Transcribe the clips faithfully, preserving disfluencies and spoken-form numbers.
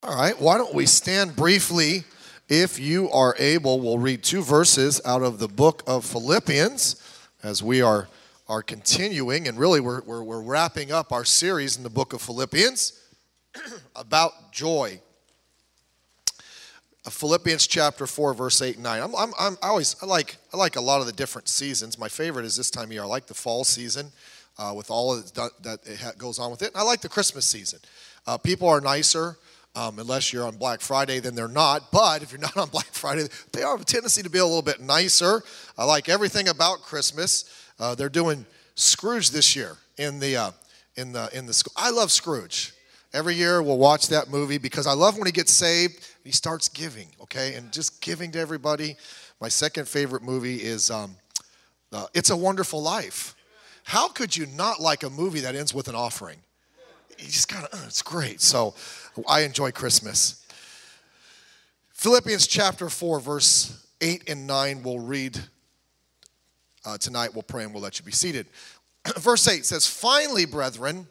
All right, why don't we stand briefly, if you are able. We'll read two verses out of the book of Philippians as we are, are continuing, and really we're, we're, we're wrapping up our series in the book of Philippians about joy. Philippians chapter four, verse eight and nine. I'm, I'm, I'm I always I like I like a lot of the different seasons. My favorite is this time of year. I like the fall season uh, with all of that, that it ha- goes on with it. And I like the Christmas season. Uh, people are nicer. Um, unless you're on Black Friday, then they're not. But if you're not on Black Friday, they have a tendency to be a little bit nicer. I like everything about Christmas. Uh, they're doing Scrooge this year in the uh, in the in the school. I love Scrooge. Every year we'll watch that movie because I love when he gets saved and he starts giving, okay, and just giving to everybody. My second favorite movie is um, uh, It's a Wonderful Life. How could you not like a movie that ends with an offering? You just kind of, uh, it's great. So I enjoy Christmas. Philippians chapter four, verse eight and nine, we'll read uh, tonight. We'll pray and we'll let you be seated. Verse eight says, "Finally, brethren,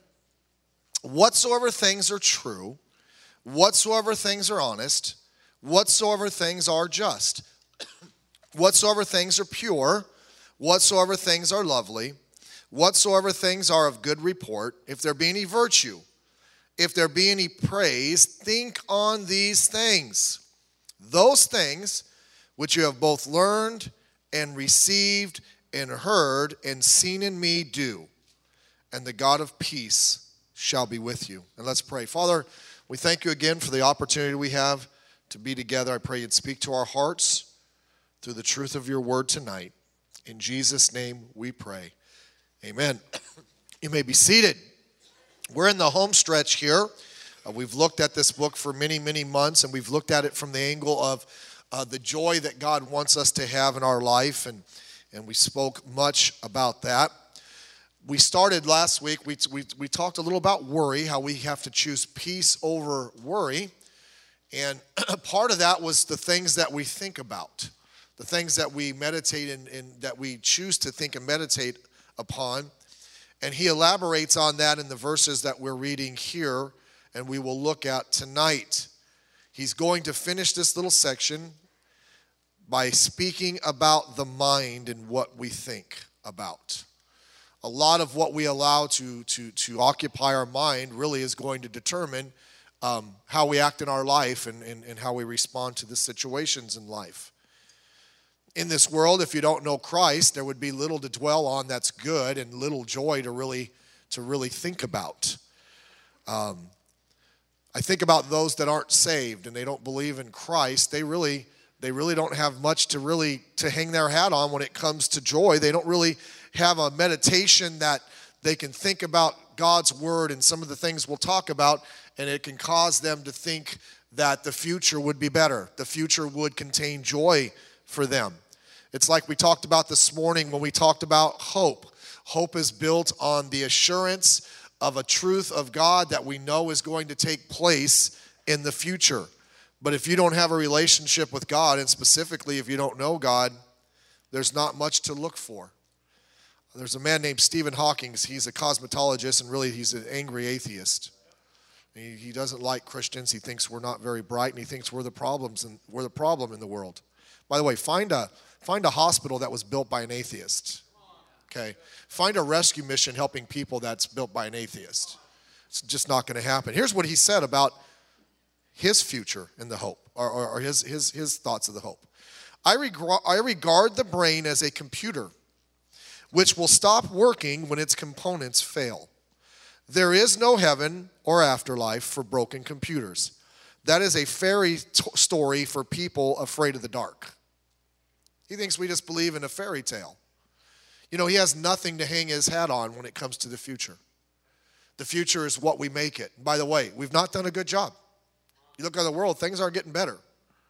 whatsoever things are true, whatsoever things are honest, whatsoever things are just, whatsoever things are pure, whatsoever things are lovely, whatsoever things are of good report, if there be any virtue, if there be any praise, think on these things. Those things which you have both learned and received and heard and seen in me do, and the God of peace shall be with you." And let's pray. Father, we thank you again for the opportunity we have to be together. I pray you'd speak to our hearts through the truth of your word tonight. In Jesus' name we pray. Amen. You may be seated. We're in the home stretch here. Uh, we've looked at this book for many, many months, and we've looked at it from the angle of uh, the joy that God wants us to have in our life, and, and we spoke much about that. We started last week, we, we, we talked a little about worry, how we have to choose peace over worry, and part of that was the things that we think about, the things that we meditate and, and that we choose to think and meditate upon. And he elaborates on that in the verses that we're reading here and we will look at tonight. He's going to finish this little section by speaking about the mind and what we think about. A lot of what we allow to, to, to occupy our mind really is going to determine um, how we act in our life and, and, and how we respond to the situations in life. In this world, if you don't know Christ, there would be little to dwell on that's good and little joy to really to really think about. Um, I think about those that aren't saved and they don't believe in Christ. They really they really don't have much to really to hang their hat on when it comes to joy. They don't really have a meditation that they can think about God's word and some of the things we'll talk about, and it can cause them to think that the future would be better. The future would contain joy for them. It's like we talked about this morning when we talked about hope. Hope is built on the assurance of a truth of God that we know is going to take place in the future. But if you don't have a relationship with God, and specifically if you don't know God, there's not much to look for. There's a man named Stephen Hawking. He's a cosmetologist, and really he's an angry atheist. He, he doesn't like Christians. He thinks we're not very bright, and he thinks we're the problems and we're the problem in the world. By the way, find a find a hospital that was built by an atheist. Okay, find a rescue mission helping people that's built by an atheist. It's just not going to happen. Here's what he said about his future and the hope, or, or, or his his his thoughts of the hope. I regard I regard the brain as a computer, which will stop working when its components fail. There is no heaven or afterlife for broken computers. That is a fairy t- story for people afraid of the dark. He thinks we just believe in a fairy tale. You know, he has nothing to hang his hat on when it comes to the future. The future is what we make it. By the way, we've not done a good job. You look at the world, things aren't getting better.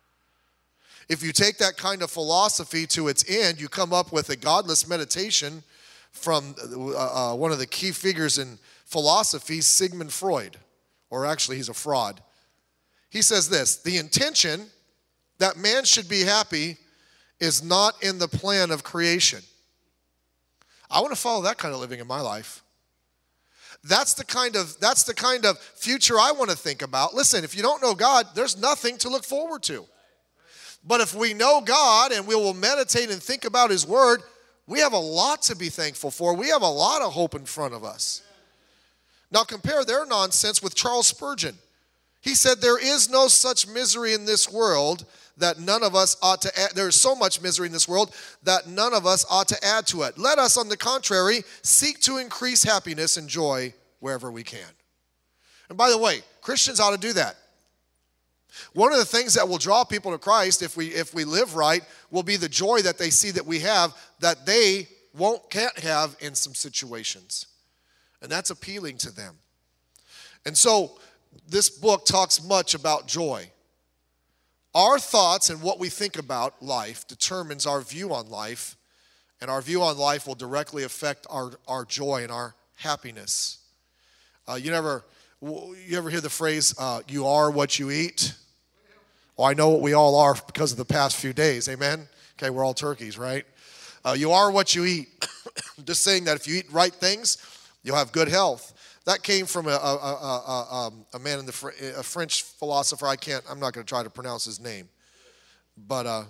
If you take that kind of philosophy to its end, you come up with a godless meditation from uh, uh, one of the key figures in philosophy, Sigmund Freud, or actually he's a fraud. He says this: the intention that man should be happy is not in the plan of creation. I want to follow that kind of living in my life. That's the kind of that's the kind of future I want to think about. Listen, if you don't know God, there's nothing to look forward to. But if we know God and we will meditate and think about his word, we have a lot to be thankful for. We have a lot of hope in front of us. Now compare their nonsense with Charles Spurgeon. He said, there is no such misery in this world that none of us ought to add. There is so much misery in this world that none of us ought to add to it. Let us, on the contrary, seek to increase happiness and joy wherever we can. And by the way, Christians ought to do that. One of the things that will draw people to Christ if we if we live right will be the joy that they see that we have that they won't can't have in some situations. And that's appealing to them. And so this book talks much about joy. Our thoughts and what we think about life determines our view on life, and our view on life will directly affect our, our joy and our happiness. Uh, you never you ever hear the phrase, uh, you are what you eat? Well, I know what we all are because of the past few days, amen? Okay, we're all turkeys, right? Uh, you are what you eat. Just saying that if you eat right things, you'll have good health. That came from a, a, a, a, a man in the a French philosopher. I can't. I'm not going to try to pronounce his name, but uh,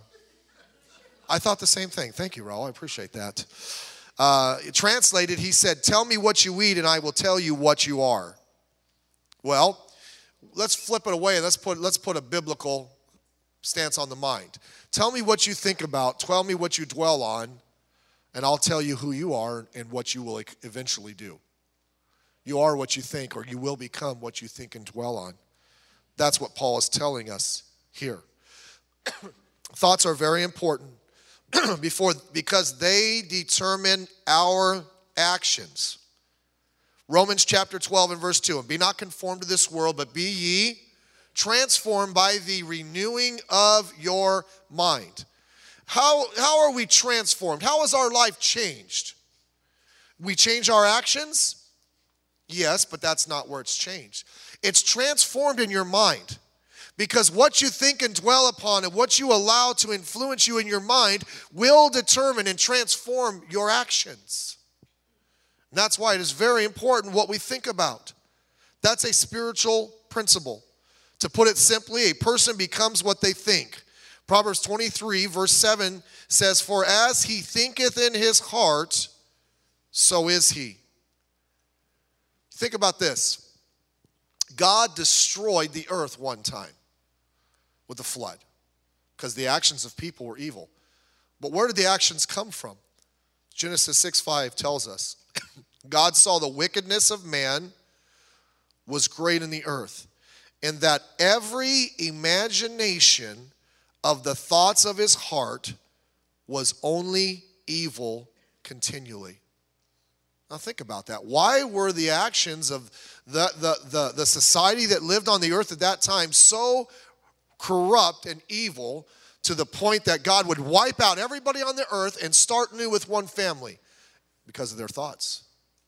I thought the same thing. Thank you, Raul. I appreciate that. Uh, translated, he said, "Tell me what you eat, and I will tell you what you are." Well, let's flip it away. Let's put let's put a biblical stance on the mind. Tell me what you think about. Tell me what you dwell on, and I'll tell you who you are and what you will eventually do. You are what you think, or you will become what you think and dwell on. That's what Paul is telling us here. Thoughts are very important before because they determine our actions. Romans chapter twelve and verse two, and be not conformed to this world, but be ye transformed by the renewing of your mind. How, how are we transformed? How is our life changed? We change our actions? Yes, but that's not where it's changed. It's transformed in your mind. Because what you think and dwell upon and what you allow to influence you in your mind will determine and transform your actions. And that's why it is very important what we think about. That's a spiritual principle. To put it simply, a person becomes what they think. Proverbs twenty-three, verse seven says, for as he thinketh in his heart, so is he. Think about this. God destroyed the earth one time with the flood because the actions of people were evil. But where did the actions come from? Genesis six five tells us, God saw the wickedness of man was great in the earth, and that every imagination of the thoughts of his heart was only evil continually. Now think about that. Why were the actions of the, the, the, the society that lived on the earth at that time so corrupt and evil to the point that God would wipe out everybody on the earth and start new with one family? Because of their thoughts.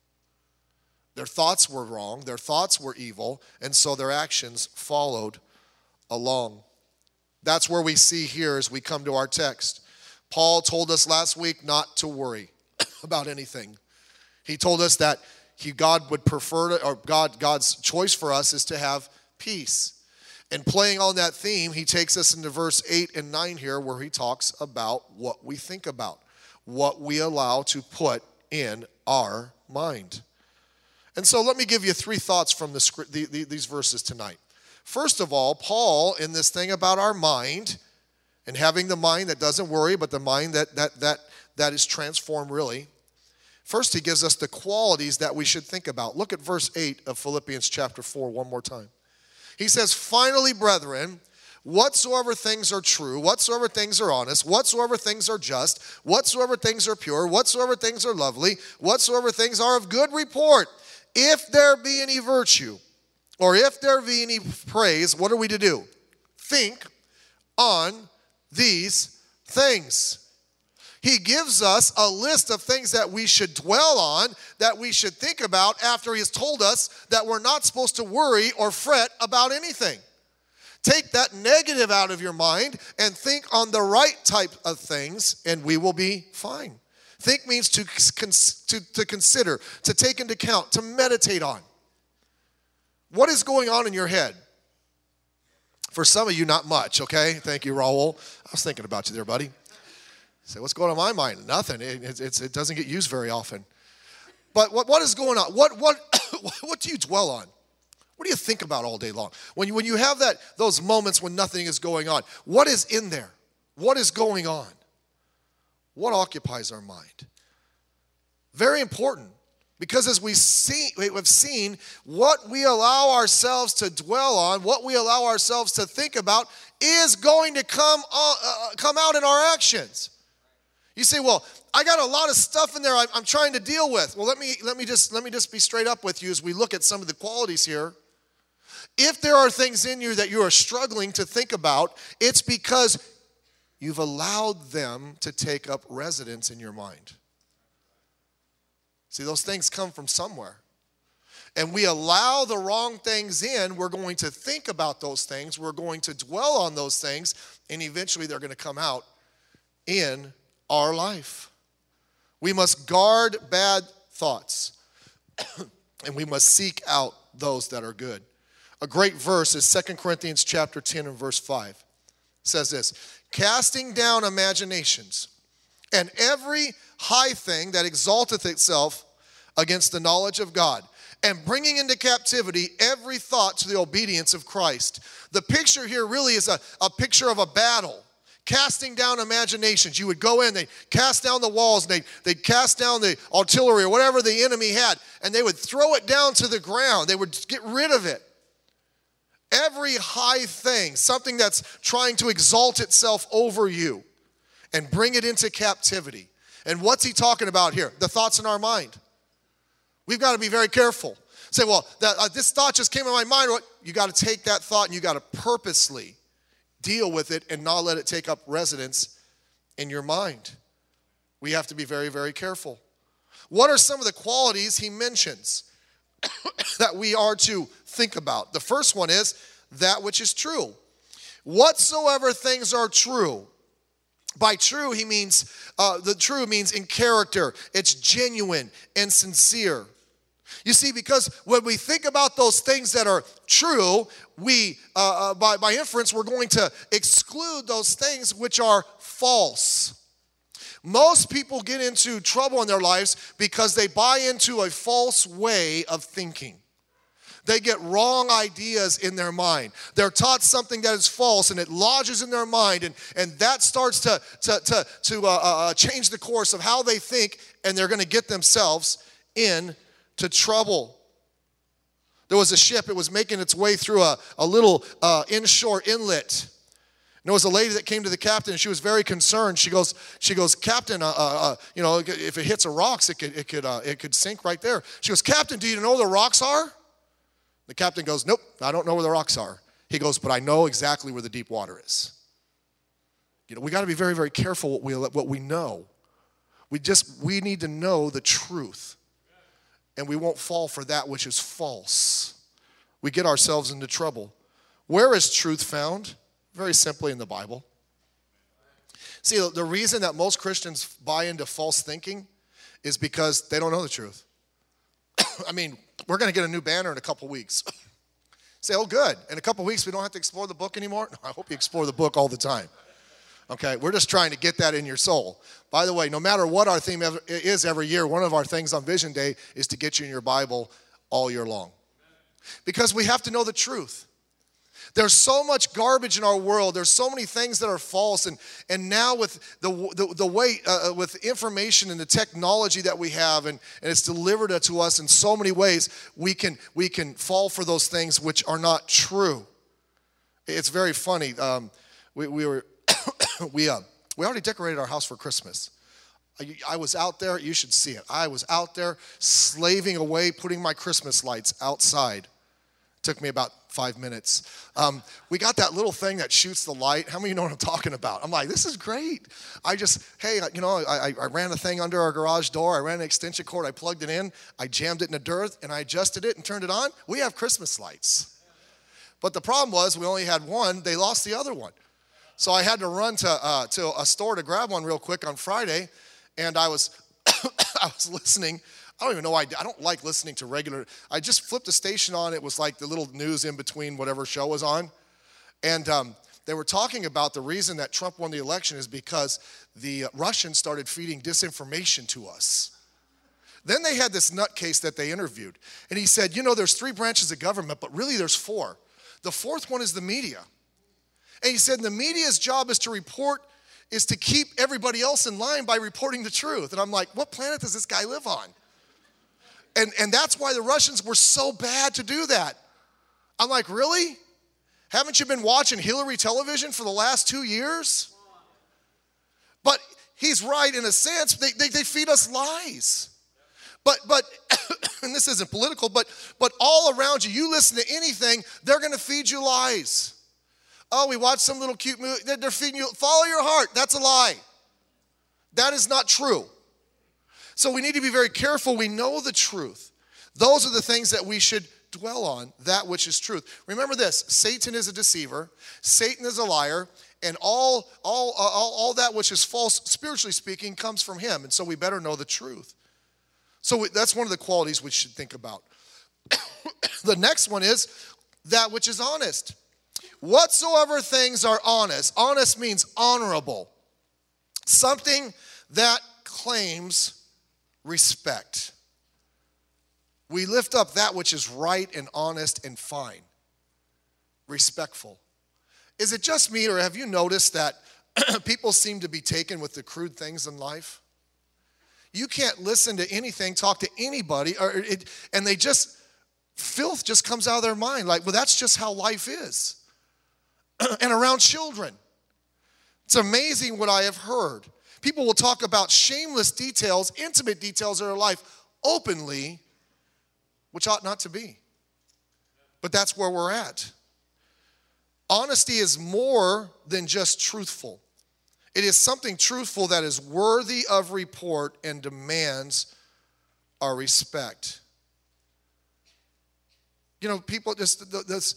Their thoughts were wrong, their thoughts were evil, and so their actions followed along. That's where we see here as we come to our text. Paul told us last week not to worry about anything. He told us that he, God would prefer to, or God, God's choice for us is to have peace. And playing on that theme, he takes us into verse eight and nine here where he talks about what we think about, what we allow to put in our mind. And so let me give you three thoughts from the, the, the, these verses tonight. First of all, Paul, in this thing about our mind, and having the mind that doesn't worry, but the mind that that that that is transformed really. First, he gives us the qualities that we should think about. Look at verse eight of Philippians chapter four one more time. He says, finally, brethren, whatsoever things are true, whatsoever things are honest, whatsoever things are just, whatsoever things are pure, whatsoever things are lovely, whatsoever things are of good report, if there be any virtue, or if there be any praise, what are we to do? Think on these things. He gives us a list of things that we should dwell on, that we should think about after he has told us that we're not supposed to worry or fret about anything. Take that negative out of your mind and think on the right type of things, and we will be fine. Think means to, to, to consider, to take into account, to meditate on. What is going on in your head? For some of you, not much, okay? Thank you, Raul. I was thinking about you there, buddy. Say, what's going on in my mind? Nothing. It, it's, it doesn't get used very often. But what, what is going on? What, what, what do you dwell on? What do you think about all day long? When you, when you have that, those moments when nothing is going on, what is in there? What is going on? What occupies our mind? Very important, because as we see, we've seen, what we allow ourselves to dwell on, what we allow ourselves to think about, is going to come, uh, uh, come out in our actions. You say, well, I got a lot of stuff in there I'm, I'm trying to deal with. Well, let me, let me just, let me just be straight up with you as we look at some of the qualities here. If there are things in you that you are struggling to think about, it's because you've allowed them to take up residence in your mind. See, those things come from somewhere. And we allow the wrong things in, we're going to think about those things, we're going to dwell on those things, and eventually they're going to come out in our life. We must guard bad thoughts, and we must seek out those that are good. A great verse is Second Corinthians chapter ten and verse five. It says this, casting down imaginations and every high thing that exalteth itself against the knowledge of God, and bringing into captivity every thought to the obedience of Christ. The picture here really is a, a picture of a battle. Casting down imaginations. You would go in, they'd cast down the walls, and they'd, they'd cast down the artillery or whatever the enemy had, and they would throw it down to the ground. They would get rid of it. Every high thing, something that's trying to exalt itself over you, and bring it into captivity. And what's he talking about here? The thoughts in our mind. We've got to be very careful. Say, well, that, uh, this thought just came in my mind. You got to take that thought and you got to purposely deal with it and not let it take up residence in your mind. We have to be very, very careful. What are some of the qualities he mentions that we are to think about? The first one is that which is true. Whatsoever things are true. By true, he means, uh, the true means in character. It's genuine and sincere. You see, because when we think about those things that are true, we, uh, uh, by, by inference, we're going to exclude those things which are false. Most people get into trouble in their lives because they buy into a false way of thinking. They get wrong ideas in their mind. They're taught something that is false, and it lodges in their mind, and, and that starts to, to, to, to uh, uh, change the course of how they think, and they're going to get themselves into trouble. There was a ship. It was making its way through a, a little uh, inshore inlet. And there was a lady that came to the captain, and she was very concerned. She goes, she goes, Captain, uh, uh, uh, you know, if it hits a rocks, it could, it could, uh, it could sink right there. She goes, Captain, do you know where the rocks are? The captain goes, nope, I don't know where the rocks are. He goes, but I know exactly where the deep water is. You know, we got to be very, very careful what we what we know. We just we need to know the truth, and we won't fall for that which is false. We get ourselves into trouble. Where is truth found? Very simply in the Bible. See, the reason that most Christians buy into false thinking is because they don't know the truth. I mean, we're going to get a new banner in a couple weeks. Say, oh, good. In a couple weeks, we don't have to explore the book anymore? No, I hope you explore the book all the time. Okay, we're just trying to get that in your soul. By the way, no matter what our theme is every year, one of our things on Vision Day is to get you in your Bible all year long. Because we have to know the truth. There's so much garbage in our world. There's so many things that are false. And, and now with the, the, the way, uh, with information and the technology that we have, and, and it's delivered to us in so many ways, we can, we can fall for those things which are not true. It's very funny. Um, we, we, were we, uh, we already decorated our house for Christmas. I, I was out there. You should see it. I was out there slaving away, putting my Christmas lights outside. It took me about five minutes. Um, we got that little thing that shoots the light. How many of you know what I'm talking about? I'm like, this is great. I just, hey, you know, I, I ran a thing under our garage door. I ran an extension cord. I plugged it in. I jammed it in the dirt, and I adjusted it and turned it on. We have Christmas lights. But the problem was we only had one. They lost the other one. So I had to run to uh, to a store to grab one real quick on Friday, and I was I was listening. I don't even know why I, I don't like listening to regular. I just flipped the station on. It was like the little news in between whatever show was on. And um, they were talking about the reason that Trump won the election is because the Russians started feeding disinformation to us. Then they had this nutcase that they interviewed. And he said, you know, there's three branches of government, but really there's four. The fourth one is the media. And he said the media's job is to report, is to keep everybody else in line by reporting the truth. And I'm like, what planet does this guy live on? And, and that's why the Russians were so bad to do that. I'm like, really? Haven't you been watching Hillary television for the last two years? But he's right in a sense. They, they, they feed us lies. But, but and this isn't political, but, but all around you, you listen to anything, they're going to feed you lies. Oh, we watched some little cute movie. They're feeding you, follow your heart. That's a lie. That is not true. So we need to be very careful. We know the truth. Those are the things that we should dwell on, that which is truth. Remember this, Satan is a deceiver. Satan is a liar. And all, all, uh, all, all that which is false, spiritually speaking, comes from him. And so we better know the truth. So we, that's one of the qualities we should think about. The next one is that which is honest. Whatsoever things are honest. Honest means honorable. Something that claims respect. We lift up that which is right and honest and fine. Respectful. Is it just me, or have you noticed that people seem to be taken with the crude things in life? You can't listen to anything, talk to anybody, or it, and they just, filth just comes out of their mind. Like, well, that's just how life is. And around children. It's amazing what I have heard. People will talk about shameless details, intimate details of their life openly, which ought not to be. But that's where we're at. Honesty is more than just truthful. It is something truthful that is worthy of report and demands our respect. You know, people just, this,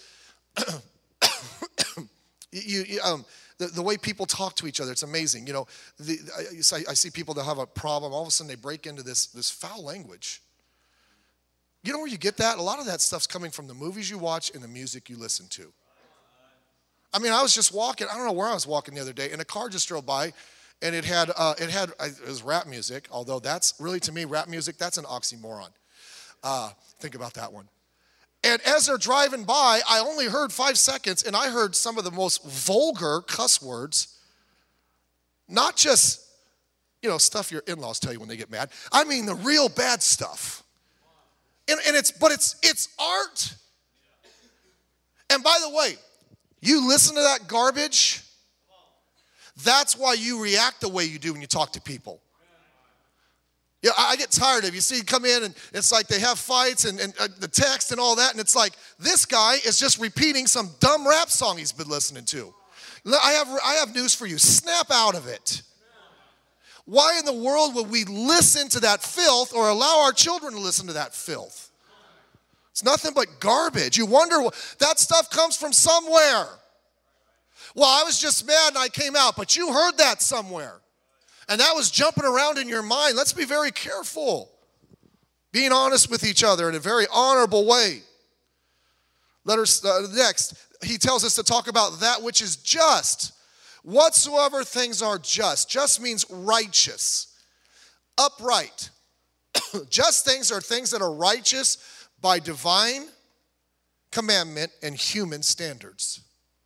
you, you, um, the, the way people talk to each other, it's amazing. You know, the, I, I see people that have a problem, all of a sudden they break into this, this foul language. You know where you get that? A lot of that stuff's coming from the movies you watch and the music you listen to. I mean, I was just walking, I don't know where I was walking the other day, and a car just drove by, and it had, uh, it had, it was rap music, although that's really, to me, rap music, that's an oxymoron. Uh, think about that one. And as they're driving by, I only heard five seconds, and I heard some of the most vulgar cuss words, not just, you know, stuff your in-laws tell you when they get mad. I mean the real bad stuff. And, and it's, but it's, it's art. And by the way, you listen to that garbage, that's why you react the way you do when you talk to people. Yeah, I get tired of it. You see, come in and it's like they have fights and, and uh, the text and all that, and it's like this guy is just repeating some dumb rap song he's been listening to. I have, I have news for you. Snap out of it. Why in the world would we listen to that filth or allow our children to listen to that filth? It's nothing but garbage. You wonder, that stuff comes from somewhere. Well, I was just mad and I came out, but you heard that somewhere. And that was jumping around in your mind. Let's be very careful. Being honest with each other in a very honorable way. Let us, uh, next, he tells us to talk about that which is just. Whatsoever things are just. Just means righteous. Upright. Just things are things that are righteous by divine commandment and human standards.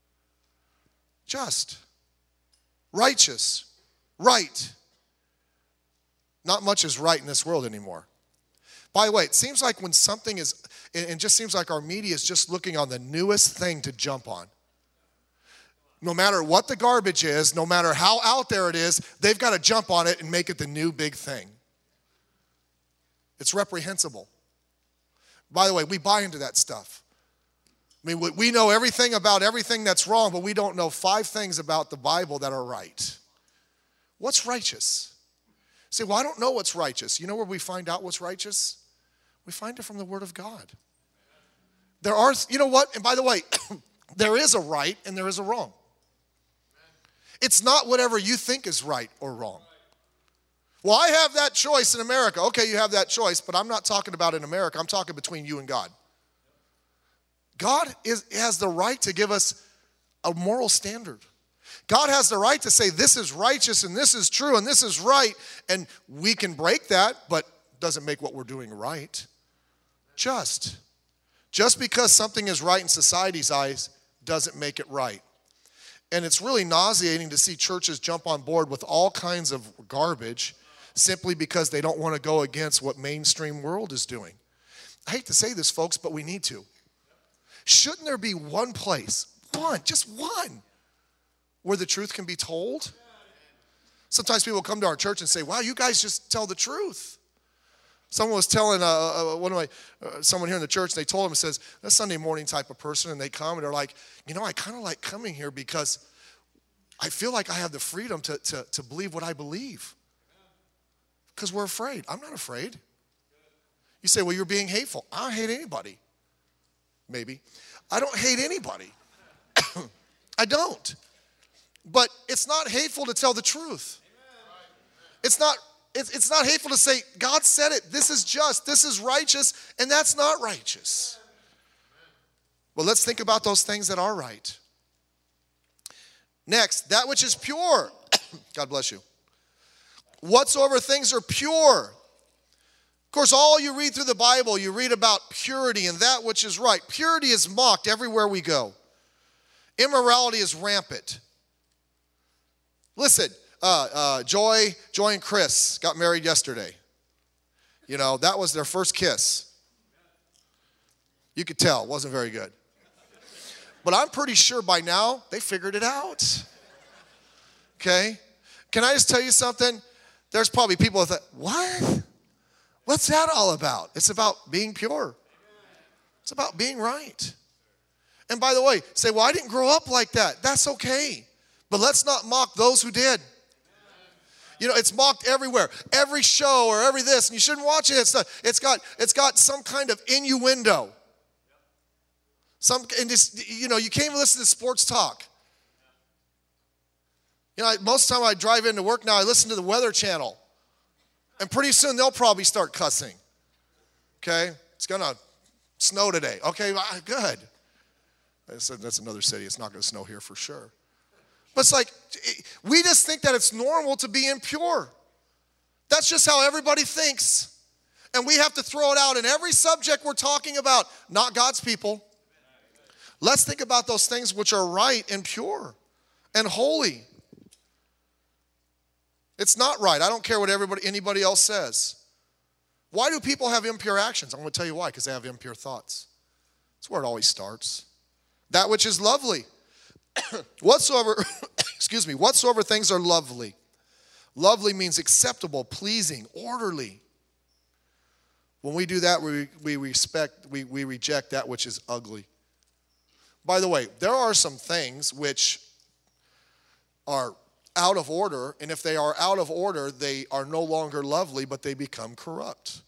Just. Righteous. Right. Not much is right in this world anymore. By the way, it seems like when something is, it just seems like our media is just looking on the newest thing to jump on. No matter what the garbage is, no matter how out there it is, they've got to jump on it and make it the new big thing. It's reprehensible. By the way, we buy into that stuff. I mean, we know everything about everything that's wrong, but we don't know five things about the Bible that are right. What's righteous? Say, well, I don't know what's righteous. You know where we find out what's righteous? We find it from the Word of God. There are, you know what? And by the way, there is a right and there is a wrong. It's not whatever you think is right or wrong. Well, I have that choice in America. Okay, you have that choice, but I'm not talking about in America. I'm talking between you and God. God is, has the right to give us a moral standard. God has the right to say this is righteous and this is true and this is right, and we can break that, but doesn't make what we're doing right. Just. Just because something is right in society's eyes doesn't make it right. And it's really nauseating to see churches jump on board with all kinds of garbage simply because they don't want to go against what mainstream world is doing. I hate to say this, folks, but we need to. Shouldn't there be one place, one, just one, where the truth can be told? Sometimes people come to our church and say, wow, you guys just tell the truth. Someone was telling uh, uh, one of my, uh, someone here in the church, they told him, it says, a Sunday morning type of person, and they come and they're like, you know, I kind of like coming here because I feel like I have the freedom to, to, to believe what I believe. Because we're afraid. I'm not afraid. You say, well, you're being hateful. I don't hate anybody. Maybe. I don't hate anybody. I don't. But it's not hateful to tell the truth. It's not, it's, it's not hateful to say, God said it. This is just. This is righteous. And that's not righteous. Well, let's think about those things that are right. Next, that which is pure. God bless you. Whatsoever things are pure. Of course, all you read through the Bible, you read about purity and that which is right. Purity is mocked everywhere we go. Immorality is rampant. Listen, uh, uh, Joy, Joy and Chris got married yesterday. You know, that was their first kiss. You could tell, it wasn't very good. But I'm pretty sure by now they figured it out. Okay? Can I just tell you something? There's probably people that thought, what? What's that all about? It's about being pure. It's about being right. And by the way, say, well, I didn't grow up like that. That's okay. But let's not mock those who did. You know, it's mocked everywhere. Every show or every this, and you shouldn't watch it. It's, not, it's, got, it's got some kind of innuendo. Some, and just, you know, you can't even listen to sports talk. You know, most of the time I drive into work now, I listen to the Weather Channel. And pretty soon they'll probably start cussing. Okay? It's going to snow today. Okay, good. I said that's another city. It's not going to snow here for sure. But it's like, we just think that it's normal to be impure. That's just how everybody thinks. And we have to throw it out in every subject we're talking about, not God's people. Let's think about those things which are right and pure and holy. It's not right. I don't care what everybody, anybody else says. Why do people have impure actions? I'm going to tell you why, because they have impure thoughts. That's where it always starts. That which is lovely. whatsoever, excuse me, whatsoever things are lovely. Lovely means acceptable, pleasing, orderly. When we do that, we, we respect, we, we reject that which is ugly. By the way, there are some things which are out of order, and if they are out of order, they are no longer lovely, but they become corrupt.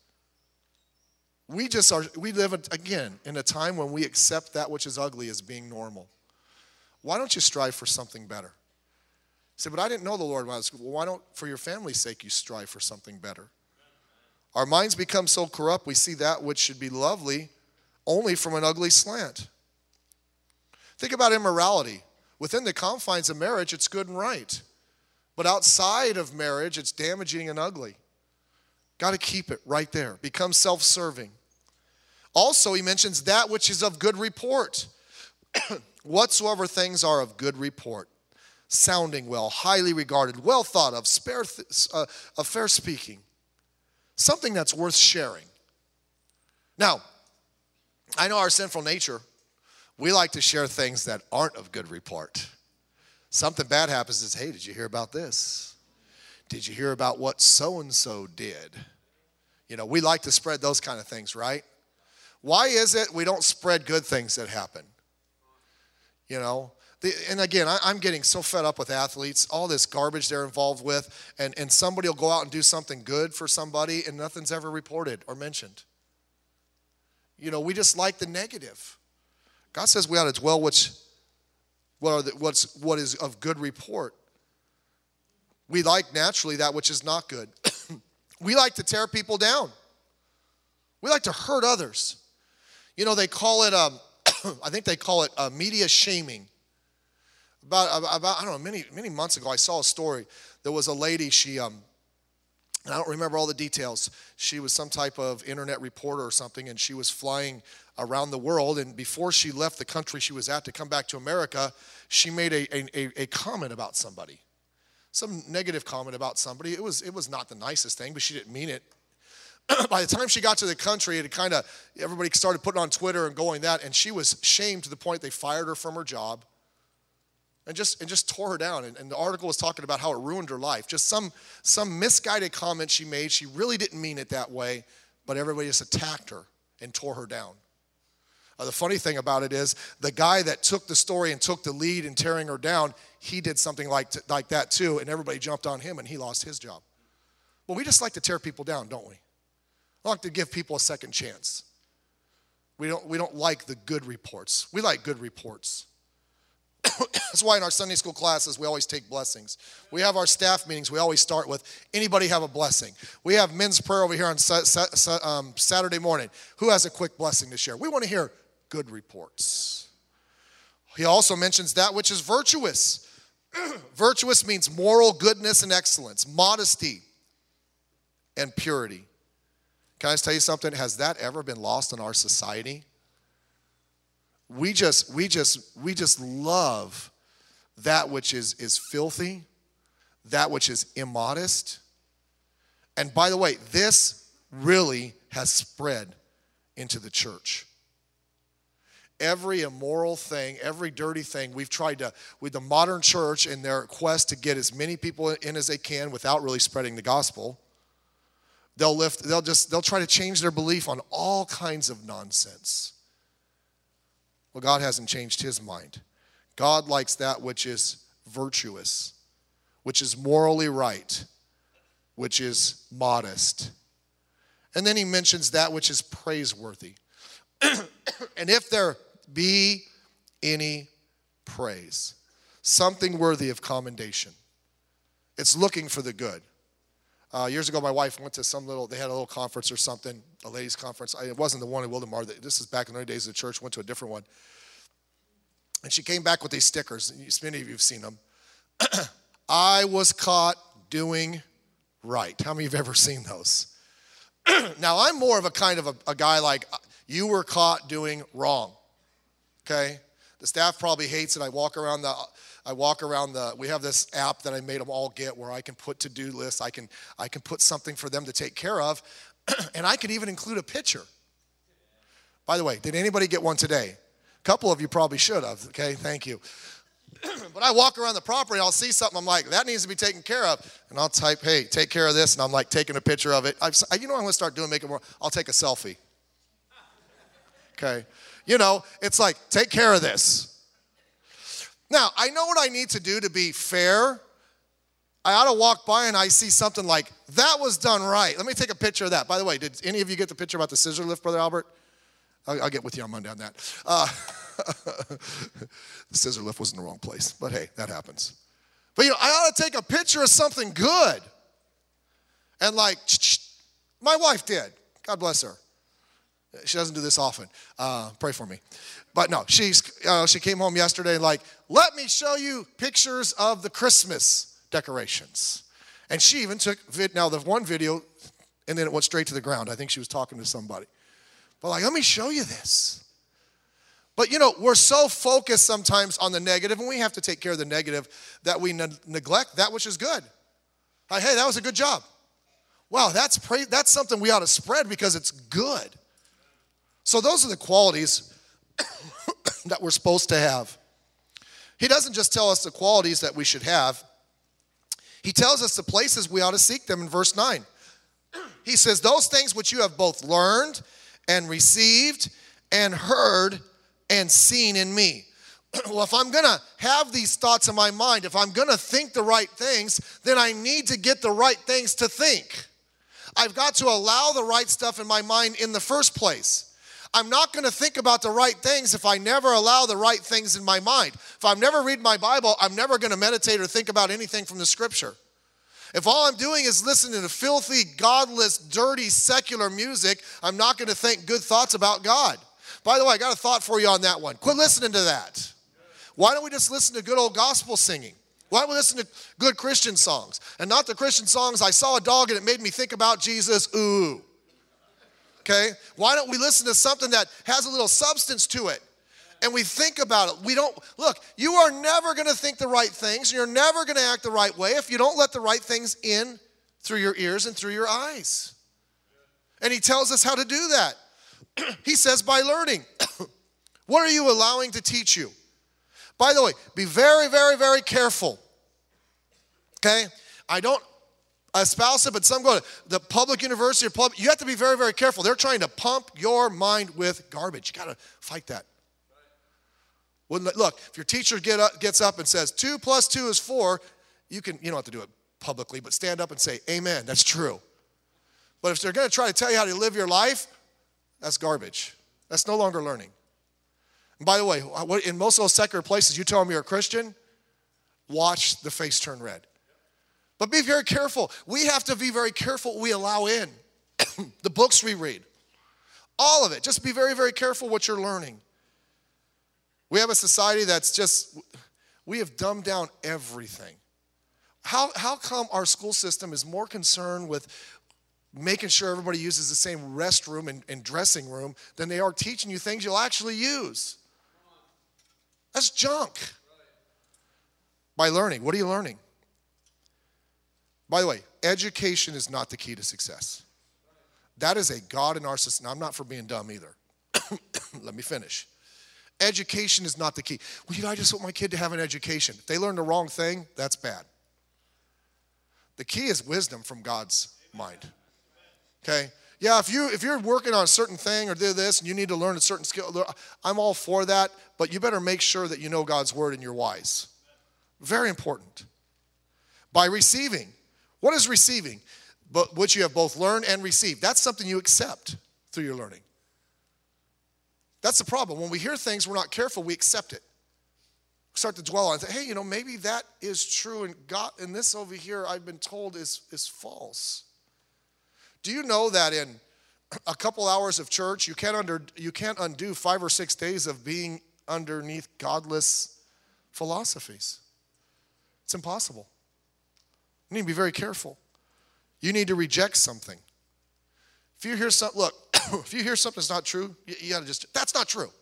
We just are, we live, again, in a time when we accept that which is ugly as being normal. Why don't you strive for something better? You say, but I didn't know the Lord when I was, well, why don't, for your family's sake, you strive for something better? Our minds become so corrupt, we see that which should be lovely only from an ugly slant. Think about immorality. Within the confines of marriage, it's good and right. But outside of marriage, it's damaging and ugly. Got to keep it right there. Become self-serving. Also, he mentions that which is of good report. Whatsoever things are of good report, sounding well, highly regarded, well thought of, spare th- uh, of fair speaking. Something that's worth sharing. Now, I know our sinful nature, we like to share things that aren't of good report. Something bad happens is, hey, did you hear about this? Did you hear about what so-and-so did? You know, we like to spread those kind of things, right? Why is it we don't spread good things that happen? You know, the, and again, I, I'm getting so fed up with athletes, all this garbage they're involved with, and, and somebody will go out and do something good for somebody, and nothing's ever reported or mentioned. You know, we just like the negative. God says we ought to dwell which, what, are the, what's, what is of good report. We like naturally that which is not good. We like to tear people down. We like to hurt others. You know, they call it, um, I think they call it uh, media shaming. About, about, I don't know, many, many months ago, I saw a story. There was a lady, she, um, and I don't remember all the details. She was some type of internet reporter or something, and she was flying around the world. And before she left the country she was at to come back to America, she made a, a, a comment about somebody. Some negative comment about somebody. It was, it was not the nicest thing, but she didn't mean it. By the time she got to the country, it kind of, everybody started putting on Twitter and going that, and she was shamed to the point they fired her from her job. And just and just tore her down. And, and the article was talking about how it ruined her life. Just some some misguided comment she made. She really didn't mean it that way, but everybody just attacked her and tore her down. Uh, the funny thing about it is the guy that took the story and took the lead in tearing her down, he did something like t- like that too, and everybody jumped on him and he lost his job. Well, we just like to tear people down, don't we? We like to give people a second chance. We don't we don't like the good reports. We like good reports. That's why in our Sunday school classes, we always take blessings. We have our staff meetings. We always start with, anybody have a blessing? We have men's prayer over here on sa- sa- um, Saturday morning. Who has a quick blessing to share? We want to hear good reports. He also mentions that which is virtuous. Virtuous means moral goodness and excellence, modesty and purity. Can I just tell you something? Has that ever been lost in our society? We just, we just, we just love that which is, is filthy, that which is immodest. And by the way, this really has spread into the church. Every immoral thing, every dirty thing, we've tried to, with the modern church in their quest to get as many people in as they can without really spreading the gospel, they'll lift, they'll just, they'll try to change their belief on all kinds of nonsense. Well, God hasn't changed his mind. God likes that which is virtuous, which is morally right, which is modest. And then he mentions that which is praiseworthy. And if there be any praise, something worthy of commendation, it's looking for the good. Uh, years ago, my wife went to some little, they had a little conference or something, a ladies' conference. I, it wasn't the one in Wildomar. This is back in the early days of the church, went to a different one. And she came back with these stickers. Many of you have seen them. I was caught doing right. How many of you have ever seen those? Now, I'm more of a kind of a, a guy like, you were caught doing wrong, okay? The staff probably hates it. I walk around the, I walk around the, we have this app that I made them all get where I can put to-do lists. I can, I can put something for them to take care of, and I could even include a picture. By the way, did anybody get one today? A couple of you probably should have, okay? Thank you. But I walk around the property, I'll see something, I'm like, that needs to be taken care of. And I'll type, hey, take care of this, and I'm like taking a picture of it. I've, you know what I'm gonna start doing, making more, I'll take a selfie. Okay? You know, it's like, take care of this. Now, I know what I need to do to be fair. I ought to walk by and I see something like, that was done right. Let me take a picture of that. By the way, did any of you get the picture about the scissor lift, Brother Albert? I'll, I'll get with you on Monday on that. Uh, the scissor lift was in the wrong place, but hey, that happens. But you know, I ought to take a picture of something good. And like, my wife did. God bless her. She doesn't do this often. Uh, pray for me. But no, she's uh, she came home yesterday and like, let me show you pictures of the Christmas decorations. And she even took, vid- now the one video, and then it went straight to the ground. I think she was talking to somebody. But like, let me show you this. But you know, we're so focused sometimes on the negative, and we have to take care of the negative, that we ne- neglect that which is good. Like, hey, that was a good job. Wow, that's pra- that's something we ought to spread because it's good. So those are the qualities that we're supposed to have. He doesn't just tell us the qualities that we should have. He tells us the places we ought to seek them in verse nine. He says, those things which you have both learned and received and heard and seen in me. Well, if I'm going to have these thoughts in my mind, if I'm going to think the right things, then I need to get the right things to think. I've got to allow the right stuff in my mind in the first place. I'm not going to think about the right things if I never allow the right things in my mind. If I'm never reading my Bible, I'm never going to meditate or think about anything from the Scripture. If all I'm doing is listening to filthy, godless, dirty, secular music, I'm not going to think good thoughts about God. By the way, I got a thought for you on that one. Quit listening to that. Why don't we just listen to good old gospel singing? Why don't we listen to good Christian songs? And not the Christian songs, I saw a dog and it made me think about Jesus, ooh. Okay? Why don't we listen to something that has a little substance to it? And we think about it. We don't, look, you are never going to think the right things. You're never going to act the right way if you don't let the right things in through your ears and through your eyes. And he tells us how to do that. He says by learning. What are you allowing to teach you? By the way, be very, very, very careful. Okay? I don't espouse it, but some go to the public university or public. You have to be very, very careful. They're trying to pump your mind with garbage. You got to fight that. Look, if your teacher get up, gets up and says two plus two is four, you can, you don't have to do it publicly, but stand up and say, amen, that's true. But if they're going to try to tell you how to live your life, that's garbage. That's no longer learning. And by the way, in most of those secular places, you tell them you're a Christian, watch the face turn red. But be very careful. We have to be very careful what we allow in. The books we read. All of it. Just be very, very careful what you're learning. We have a society that's just, we have dumbed down everything. How, how come our school system is more concerned with making sure everybody uses the same restroom and, and dressing room than they are teaching you things you'll actually use? That's junk. By learning. What are you learning? By the way, education is not the key to success. That is a God in our system. Now, I'm not for being dumb either. Let me finish. Education is not the key. Well, you know, I just want my kid to have an education. If they learn the wrong thing, that's bad. The key is wisdom from God's mind. Okay? Yeah, if, you, if you're working on a certain thing or do this and you need to learn a certain skill, I'm all for that, but you better make sure that you know God's word and you're wise. Very important. By receiving. What is receiving? But what you have both learned and received. That's something you accept through your learning. That's the problem. When we hear things, we're not careful, we accept it. We start to dwell on it. Hey, you know, maybe that is true, and God, and this over here I've been told is, is false. Do you know that in a couple hours of church, you can't, under, you can't undo five or six days of being underneath godless philosophies? It's impossible. You need to be very careful. You need to reject something. If you hear something, look, if you hear something's not true, you, you got to just, that's not true.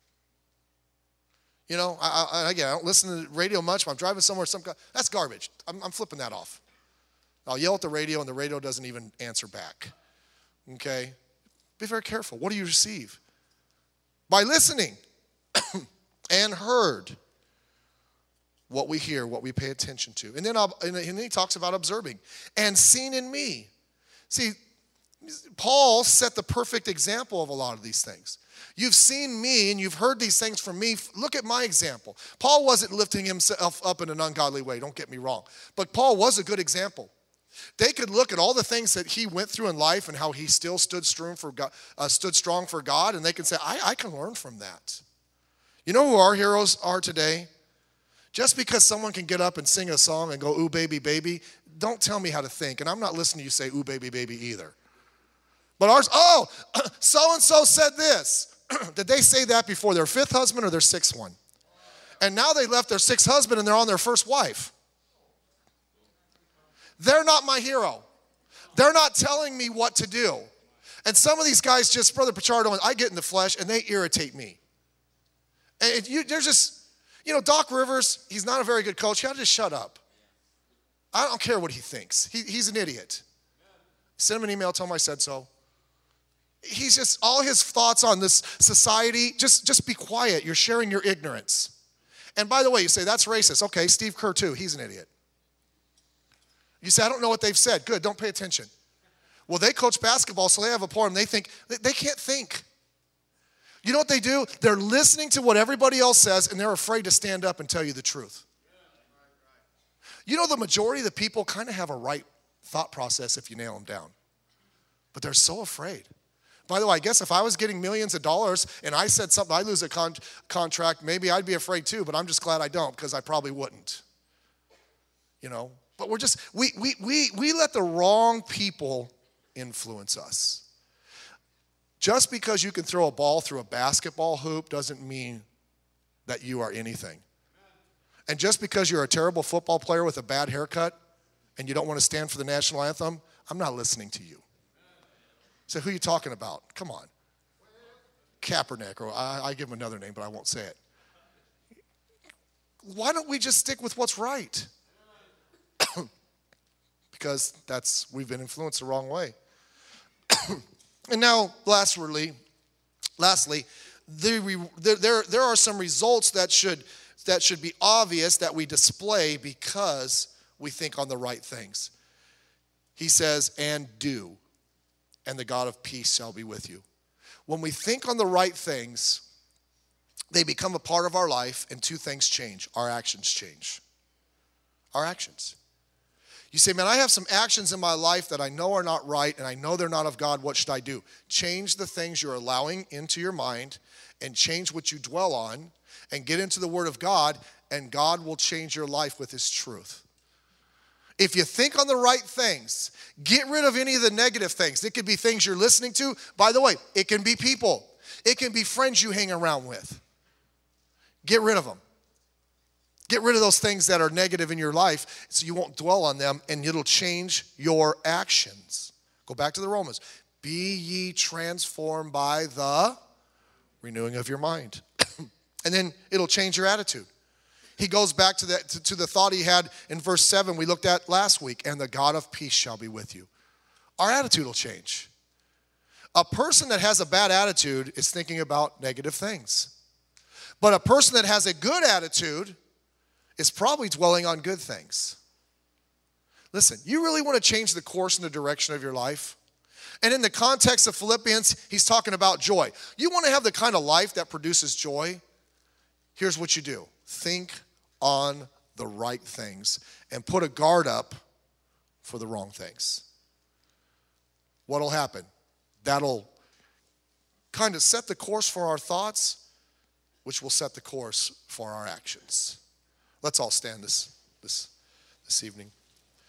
You know, I, I, again, I don't listen to the radio much. If I'm driving somewhere, some that's garbage. I'm, I'm flipping that off. I'll yell at the radio, and the radio doesn't even answer back. Okay? Be very careful. What do you receive? By listening and heard. What we hear, what we pay attention to. And then, and then he talks about observing. And seen in me. See, Paul set the perfect example of a lot of these things. You've seen me and you've heard these things from me. Look at my example. Paul wasn't lifting himself up in an ungodly way, don't get me wrong. But Paul was a good example. They could look at all the things that he went through in life and how he still stood strong for God, uh, stood strong for God, and they can say, I, I can learn from that. You know who our heroes are today? Just because someone can get up and sing a song and go, ooh, baby, baby, don't tell me how to think. And I'm not listening to you say, ooh, baby, baby, either. But ours, oh, so-and-so said this. Did they say that before their fifth husband or their sixth one? And now they left their sixth husband and they're on their first wife. They're not my hero. They're not telling me what to do. And some of these guys just, Brother Pichardo, I get in the flesh and they irritate me. And you, they're just... You know, Doc Rivers, he's not a very good coach. You ought to just shut up. I don't care what he thinks. He, he's an idiot. Send him an email, tell him I said so. He's just, all his thoughts on this society, just, just be quiet. You're sharing your ignorance. And by the way, you say, that's racist. Okay, Steve Kerr too, he's an idiot. You say, I don't know what they've said. Good, don't pay attention. Well, they coach basketball, so they have a problem. They think, they can't think. You know what they do? They're listening to what everybody else says, and they're afraid to stand up and tell you the truth. You know, the majority of the people kind of have a right thought process if you nail them down. But they're so afraid. By the way, I guess if I was getting millions of dollars and I said something, I lose a con- contract, maybe I'd be afraid too, but I'm just glad I don't because I probably wouldn't. You know, But we're just, we, we, we, we let the wrong people influence us. Just because you can throw a ball through a basketball hoop doesn't mean that you are anything. And just because you're a terrible football player with a bad haircut and you don't want to stand for the national anthem, I'm not listening to you. So who are you talking about? Come on. Kaepernick, or I, I give him another name, but I won't say it. Why don't we just stick with what's right? Because that's, we've been influenced the wrong way. And now, lastly, lastly, the, there, there are some results that should, that should be obvious that we display because we think on the right things. He says, and do, and the God of peace shall be with you. When we think on the right things, they become a part of our life, and two things change. Our actions change. Our actions. You say, man, I have some actions in my life that I know are not right, and I know they're not of God. What should I do? Change the things you're allowing into your mind, and change what you dwell on, and get into the Word of God, and God will change your life with His truth. If you think on the right things, get rid of any of the negative things. It could be things you're listening to. By the way, it can be people. It can be friends you hang around with. Get rid of them. Get rid of those things that are negative in your life so you won't dwell on them, and it'll change your actions. Go back to the Romans. Be ye transformed by the renewing of your mind. And then it'll change your attitude. He goes back to the, to, to the thought he had in verse seven we looked at last week, and the God of peace shall be with you. Our attitude will change. A person that has a bad attitude is thinking about negative things. But a person that has a good attitude is probably dwelling on good things. Listen, you really want to change the course and the direction of your life? And in the context of Philippians, he's talking about joy. You want to have the kind of life that produces joy? Here's what you do. Think on the right things and put a guard up for the wrong things. What'll happen? That'll kind of set the course for our thoughts, which will set the course for our actions. Let's all stand this, this, this evening.